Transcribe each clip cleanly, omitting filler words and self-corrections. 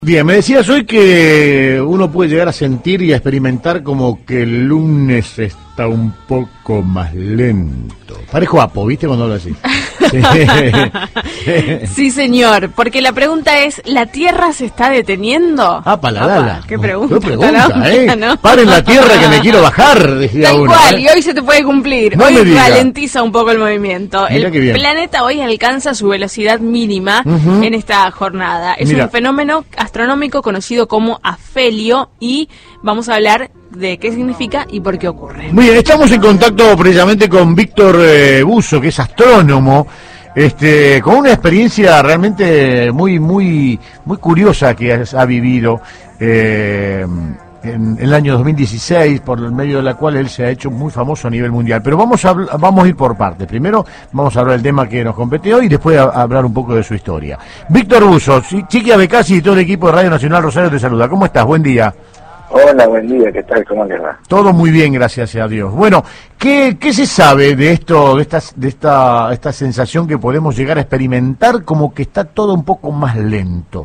Bien, me decías hoy que uno puede llegar a sentir y a experimentar como que el lunes está un poco más lento. Parezco Apo, ¿viste? Cuando hablo así. Sí, señor, porque la pregunta es, ¿la Tierra se está deteniendo? Ah, paladala. ¿Qué pregunta? ¿Qué pregunta, ¿no? Paren la Tierra que me quiero bajar, decía Tal uno. cual, y hoy se te puede cumplir. No hoy me diga. ralentiza un poco el movimiento. Mirá El qué bien. planeta hoy alcanza su velocidad mínima en esta jornada. Es Mira. un fenómeno astronómico conocido como afelio y vamos a hablar de qué significa y por qué ocurre. Muy bien, estamos en contacto precisamente con Víctor Buzo, que es astrónomo, con una experiencia realmente muy curiosa que ha vivido en el año 2016, por el medio de la cual él se ha hecho muy famoso a nivel mundial. Pero vamos a ir por partes. Primero vamos a hablar del tema que nos compete hoy y después a hablar un poco de su historia. Víctor Buzo, Chiqui Abecasi y todo el equipo de Radio Nacional Rosario te saluda. ¿Cómo estás? Buen día. Hola, buen día, ¿qué tal? ¿Cómo les va? Todo muy bien, gracias a Dios. Bueno, ¿qué se sabe de esto, de esta sensación que podemos llegar a experimentar como que está todo un poco más lento?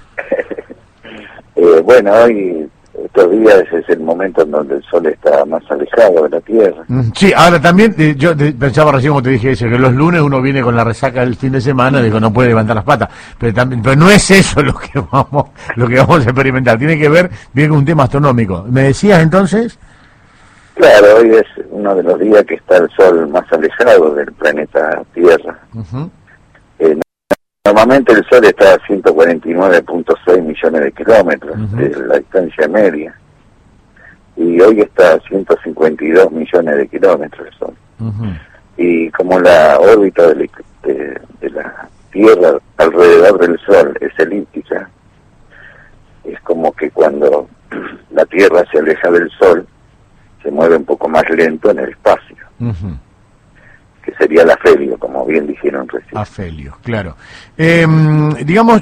Bueno, hoy, estos días es el momento en donde el sol está más alejado de la Tierra. Sí, ahora también, pensaba recién como te dije eso, que los lunes uno viene con la resaca del fin de semana, digo, no puede levantar las patas, pero no es eso lo que vamos a experimentar, tiene que ver bien con un tema astronómico. ¿Me decías entonces? Claro, hoy es uno de los días que está el sol más alejado del planeta Tierra. Normalmente el sol está a 149.6 millones de kilómetros de la distancia media, y hoy está a 152 millones de kilómetros el sol. Y como la órbita de la Tierra alrededor del sol es elíptica, es como que cuando la Tierra se aleja del sol, se mueve un poco más lento en el espacio. Que sería el afelio, como bien dijeron recién. Afelio, claro. Digamos,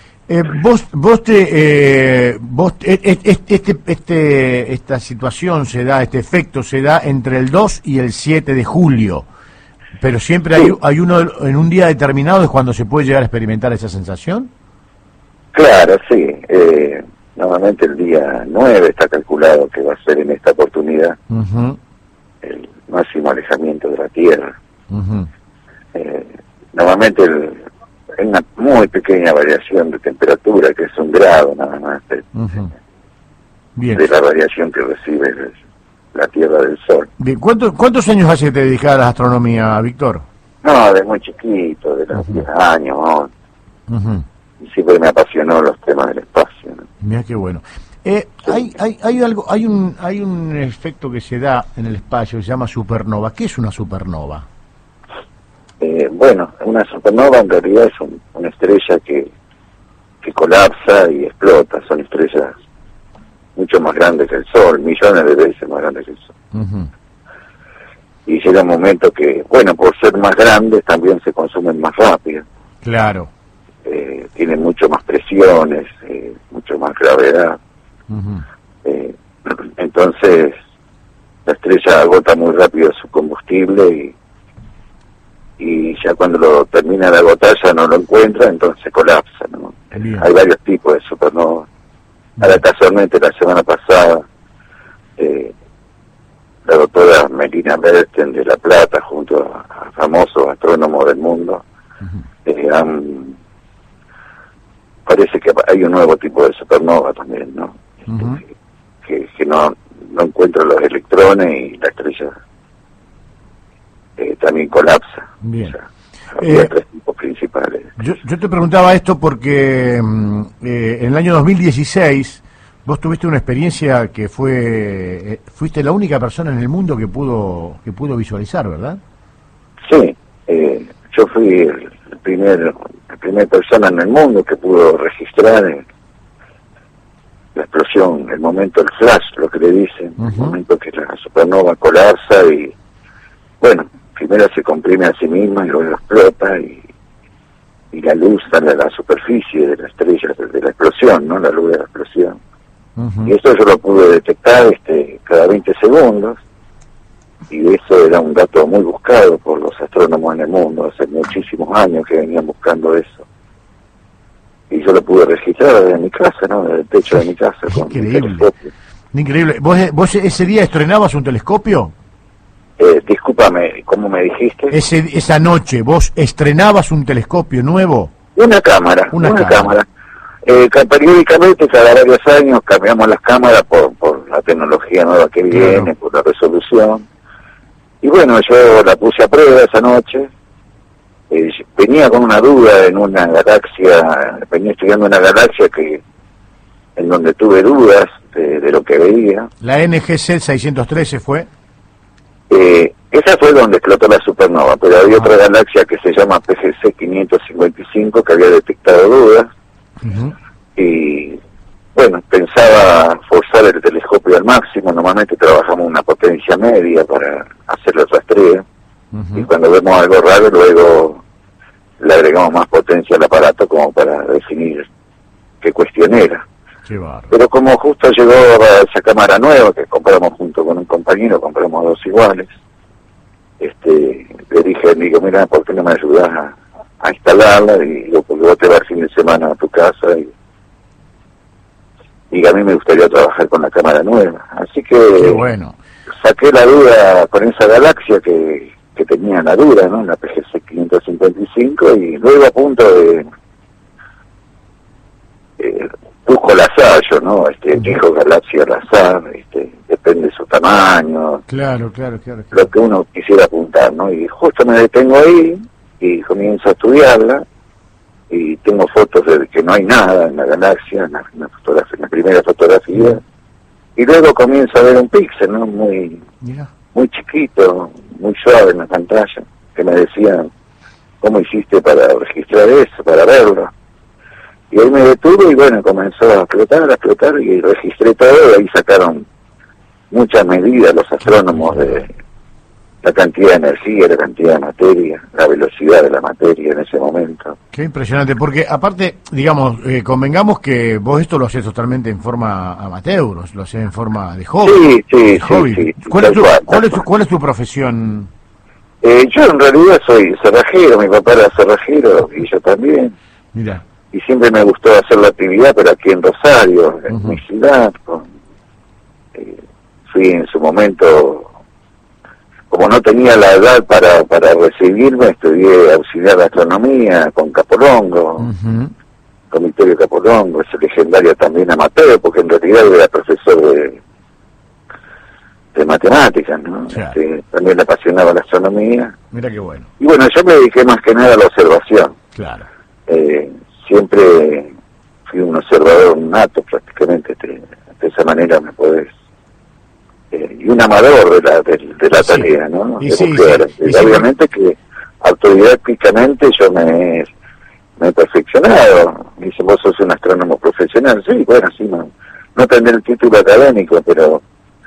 esta situación se da, este efecto se da entre el 2 y el 7 de julio, pero siempre sí. hay uno en un día determinado es cuando se puede llegar a experimentar esa sensación. Claro, sí. Normalmente el día 9 está calculado que va a ser en esta oportunidad el máximo alejamiento de la Tierra. Normalmente hay una muy pequeña variación de temperatura, que es 1 grado nada más Bien. de la variación que recibe la Tierra del Sol. Bien. ¿Cuántos años hace que te dedicas a la astronomía, Víctor? No, de muy chiquito, de los 10 años, ¿no? Y siempre me apasionó los temas del espacio, ¿no? Mira qué bueno. Hay un efecto que se da en el espacio que se llama supernova. ¿Qué es una supernova? Bueno, una supernova en realidad es una estrella que colapsa y explota. Son estrellas mucho más grandes que el Sol, millones de veces más grandes que el Sol. Y llega un momento que, bueno, por ser más grandes también se consumen más rápido. Claro. Tienen mucho más presiones, mucho más gravedad. Entonces la estrella agota muy rápido su combustible y ya cuando lo termina de agotar ya no lo encuentra, entonces colapsa, ¿no? Hay varios tipos de supernova. Ahora casualmente la semana pasada la doctora Melina Berten de La Plata junto a famosos astrónomos del mundo parece que hay un nuevo tipo de supernova también, ¿no? Que no encuentra los electrones y la estrella también colapsa. Bien. O sea, había 3 tipos principales. Yo te preguntaba esto porque en el año 2016 vos tuviste una experiencia que fuiste la única persona en el mundo que pudo visualizar, ¿verdad? Sí, yo fui la primera persona en el mundo que pudo registrar la explosión, el momento del flash, lo que le dicen, el momento que la supernova colapsa y, bueno, primero se comprime a sí misma y luego explota y la luz sale a la superficie de la estrella, de la explosión, ¿no? La luz de la explosión. Y eso yo lo pude detectar cada 20 segundos, y eso era un dato muy buscado por los astrónomos en el mundo. Hace muchísimos años que venían buscando eso. y yo lo pude registrar desde mi casa, ¿no? Desde el techo de mi casa. Increíble. Increíble. ¿Vos ese día estrenabas un telescopio? Discúlpame, ¿cómo me dijiste? Esa noche, ¿vos estrenabas un telescopio nuevo? Una cámara. Periódicamente, cada varios años, cambiamos las cámaras por la tecnología nueva que viene, por la resolución. Y bueno, yo la puse a prueba esa noche. Venía con una duda en una galaxia, venía estudiando una galaxia en donde tuve dudas de lo que veía. ¿La NGC 613 fue? Esa fue donde explotó la supernova, pero había otra galaxia que se llama PGC 555 que había detectado dudas. Y bueno, pensaba forzar el telescopio al máximo. Normalmente trabajamos una potencia media para hacer el rastreo, y cuando vemos algo raro luego le agregamos más potencia al aparato como para definir qué cuestión era. Pero como justo llegó esa cámara nueva que compramos junto con un compañero, compramos dos iguales, le dije, mira, ¿por qué no me ayudas a instalarla? Y digo, porque vos te vas el fin de semana a tu casa y a mí me gustaría trabajar con la cámara nueva. Así que saqué la duda con esa galaxia que tenía la duda, ¿no? La PGC 555, y luego a punto de busco al azar yo, ¿no? Dijo galaxia al azar, depende de su tamaño. Claro. Lo que uno quisiera apuntar, ¿no? Y justo me detengo ahí y comienzo a estudiarla, y tengo fotos de que no hay nada en la galaxia, en la primera fotografía, y luego comienzo a ver un píxel, ¿no? Muy chiquito, muy suave en la pantalla, que me decían, ¿cómo hiciste para registrar eso, para verlo? Y ahí me detuve y bueno, comenzó a explotar y registré todo, y ahí sacaron muchas medidas los astrónomos de la cantidad de energía, la cantidad de materia, la velocidad de la materia en ese momento. Qué impresionante, porque aparte, digamos, convengamos que vos esto lo haces totalmente en forma amateur, lo haces en forma de hobby. Sí. ¿Cuál es tu profesión? Yo en realidad soy cerrajero, mi papá era cerrajero y yo también. Mira. Y siempre me gustó hacer la actividad, pero aquí en Rosario, en mi ciudad. Fui en su momento, como no tenía la edad para recibirme, estudié auxiliar de astronomía con Capolongo, con Victorio Capolongo, ese legendario también amateur, porque en realidad era profesor de matemáticas, ¿no? También le apasionaba la astronomía. Mira qué bueno. Y bueno, yo me dediqué más que nada a la observación. Claro. Siempre fui un observador nato prácticamente, de esa manera me podés, y un amador de la tarea, ¿no? Obviamente que autodidácticamente yo me he perfeccionado. Me dicen, vos sos un astrónomo profesional. Sí, bueno, sí, no tendré el título académico, pero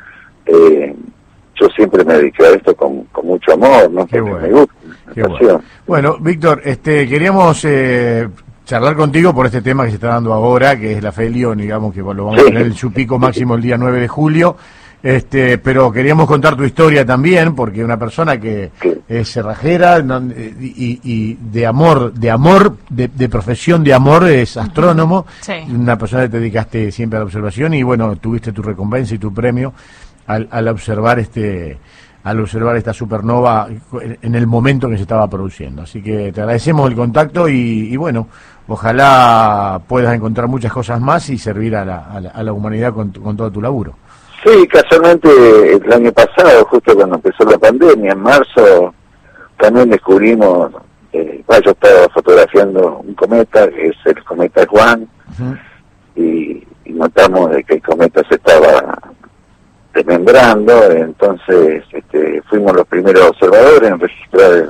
yo siempre me dediqué a esto con mucho amor, ¿no? Qué bueno. Me gusta. Bueno, Víctor, queríamos charlar contigo por este tema que se está dando ahora, que es la Felio, digamos que lo vamos a tener en su pico máximo el día 9 de julio. Pero queríamos contar tu historia también, porque una persona que es cerrajera y de profesión de amor, es astrónomo, una persona que te dedicaste siempre a la observación y bueno, tuviste tu recompensa y tu premio al observar esta supernova en el momento que se estaba produciendo. Así que te agradecemos el contacto y bueno, ojalá puedas encontrar muchas cosas más y servir a la humanidad con todo tu laburo. Sí, casualmente el año pasado, justo cuando empezó la pandemia, en marzo, también descubrimos, yo estaba fotografiando un cometa, que es el cometa Juan, y notamos de que el cometa se estaba desmembrando, entonces fuimos los primeros observadores en registrar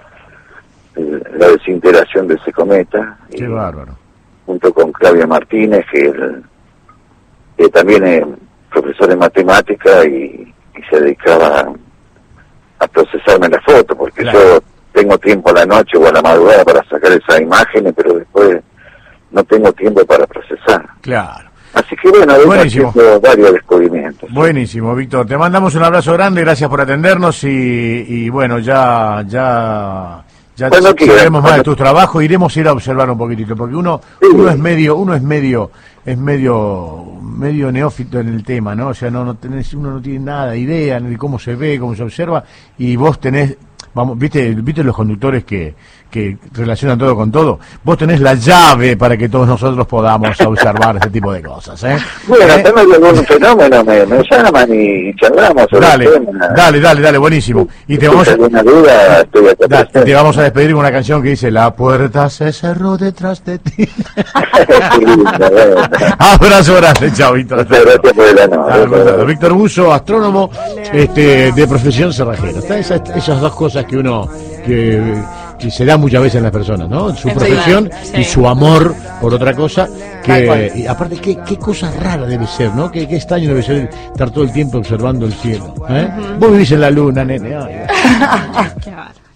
la desintegración de ese cometa. Qué bárbaro. Junto con Claudia Martínez, que también es profesor de matemática y se dedicaba a procesarme la foto, porque yo tengo tiempo a la noche o a la madrugada para sacar esas imágenes, pero después no tengo tiempo para procesar. Claro. Así que bueno, buenísimo. Varios descubrimientos. Buenísimo, Víctor. Te mandamos un abrazo grande, gracias por atendernos y bueno, ya ya Cuando quieran, sabremos más de cuando- tu trabajo, iremos a ir a observar un poquitito, porque uno Sí. es medio neófito en el tema, ¿no? O sea, uno no tiene nada de idea de cómo se ve, cómo se observa, y vos tenés, vamos, viste los conductores que relacionan todo con todo, vos tenés la llave para que todos nosotros podamos observar este tipo de cosas, ¿eh? Bueno, ¿Eh? tengo algún fenómeno, me llaman y charlamos sobre Dale, el tema. dale, buenísimo. Y te Si vamos a... alguna duda, estoy acá Te presente. vamos a despedir con una canción que dice: la puerta se cerró detrás de ti. Qué lindo, bueno. Abrazo grande, chao, Víctor. Muchas gracias por el honor. Víctor Buzo, astrónomo de profesión cerrajero. Están esas dos cosas que uno que se da muchas veces en las personas, ¿no? Su Es profesión verdad, sí. y su amor por otra cosa. Tal cual. Y aparte, qué cosa rara debe ser, ¿no? Qué extraño debe ser estar todo el tiempo observando el cielo. ¿Eh? Vos vivís en la luna, nene. Ay. Qué bárbaro.